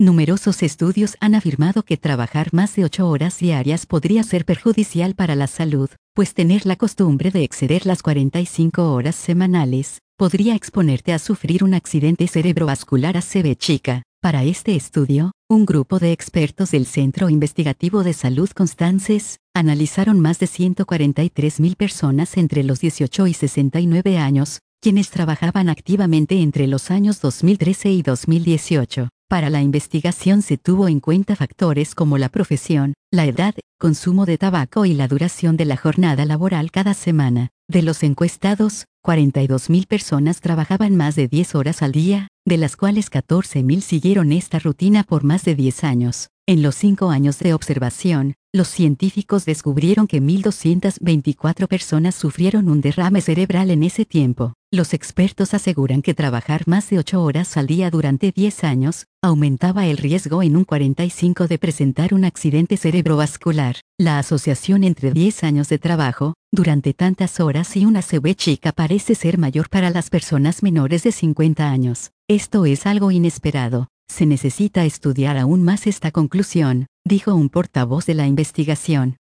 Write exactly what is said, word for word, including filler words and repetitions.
Numerosos estudios han afirmado que trabajar más de ocho horas diarias podría ser perjudicial para la salud, pues tener la costumbre de exceder las cuarenta y cinco horas semanales podría exponerte a sufrir un accidente cerebrovascular A C V chica. Para este estudio, un grupo de expertos del Centro Investigativo de Salud Constances analizaron más de ciento cuarenta y tres mil personas entre los dieciocho y sesenta y nueve años, quienes trabajaban activamente entre los años dos mil trece y dos mil dieciocho. Para la investigación se tuvo en cuenta factores como la profesión, la edad, consumo de tabaco y la duración de la jornada laboral cada semana. De los encuestados, cuarenta y dos mil personas trabajaban más de diez horas al día, de las cuales catorce mil siguieron esta rutina por más de diez años. En los cinco años de observación, los científicos descubrieron que mil doscientas veinticuatro personas sufrieron un derrame cerebral en ese tiempo. Los expertos aseguran que trabajar más de ocho horas al día durante diez años aumentaba el riesgo en un cuarenta y cinco por ciento de presentar un accidente cerebrovascular. La asociación entre diez años de trabajo durante tantas horas y una A C V chica parece ser mayor para las personas menores de cincuenta años. Esto es algo inesperado. Se necesita estudiar aún más esta conclusión, dijo un portavoz de la investigación.